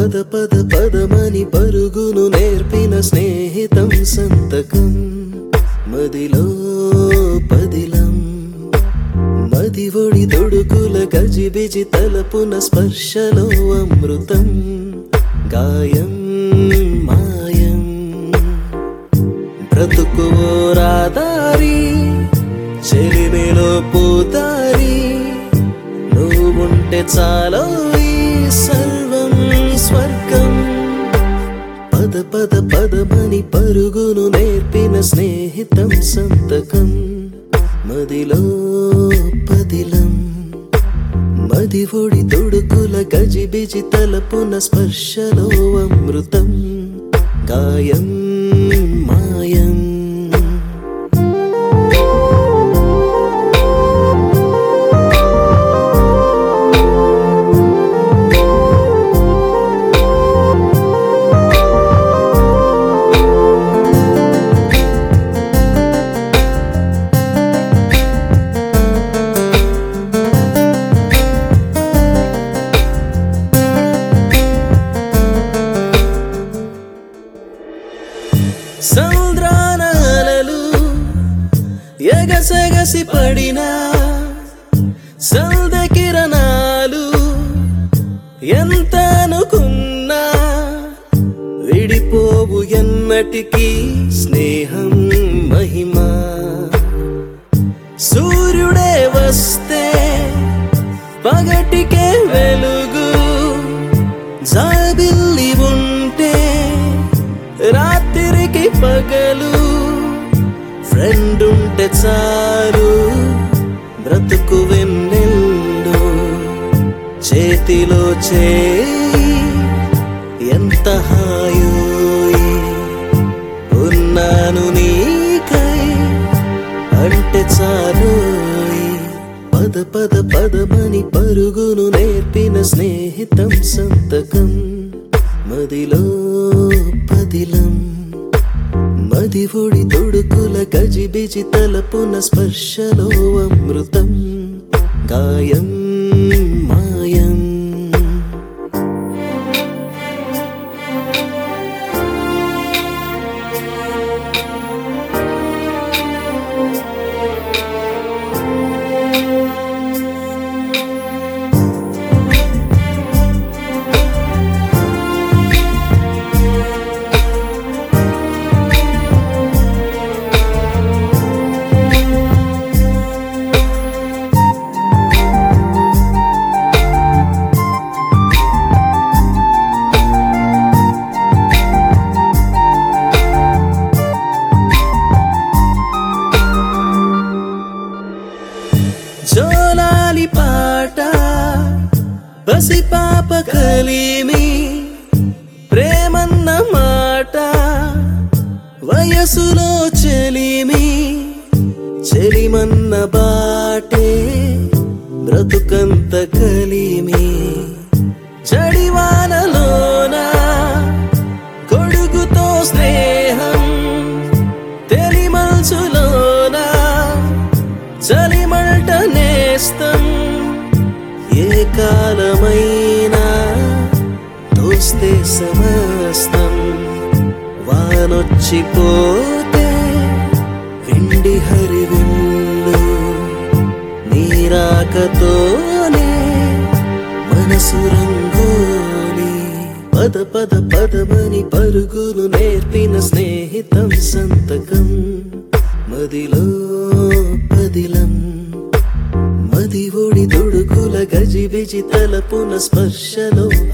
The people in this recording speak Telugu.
పద పద పదమని పరుగును నేర్పిన స్నేహితం సంతకం మదిలో పదిలం మది ఒడి తొడుకుల గజిబిజి తలపున స్పర్శలో అమృతం గాయం మాయం బ్రతుకువో రాదారి చెలిమిలో పూతారి నువ్వుంటే చాలో ఈ సర్వం స్వర్గం పద పద పదమని పరుగును నేర్పిన స్నేహితం సంతకం మదిలో పదిలం మది ఒడి తొడుకుల గజిబిజి తలపున స్పర్శలో అమృతం గాయం మాయం సంద్రానాలలు ఎగసెగసి పడినా సంద కిరణాలు ఎంత అనుకున్నా విడిపోవు ఎన్నటికీ స్నేహం మహిమా సూర్యుడే వస్తే పగటికే వెలుగు జాబిల్లి ఉంటే రాత్రికి పగలు ఫ్రెండ్ ఉంటే చాలు బ్రతుకు వెన్నెల్లు చేతిలో చేయి ఎంత హాయో ఉన్నాను నీకై అంటే చాలు పద పద పదమని పరుగును నేర్పిన స్నేహితం సంతకం మదిలో పదిలం మది ఒడి తొడుకుల గజిబిజి తలపున స్పర్శలో అమృతం గాయం మాయం జోలాలి పాట బసి పాప కలిమి ప్రేమన్న మాట వయసులో చెలిమి చెలిమన్న బాటే బ్రతుకంత కలిమి జడివానలోన కొడుకుతో స్నేహం తెలిమల్చులోన చలిమంట నేస్తం ఏ కాలమైనా తోస్తే సమస్తం వానొచ్చిపోతే వెండి హరివిల్లు నీరాకతోనే మనసు రంగోలి పద పద పదమని పరుగును నేర్పిన స్నేహితం సంతకం మదిలో పదిలం మది ఒడి తొడుకుల గజిబిజి తలపున స్పర్శలో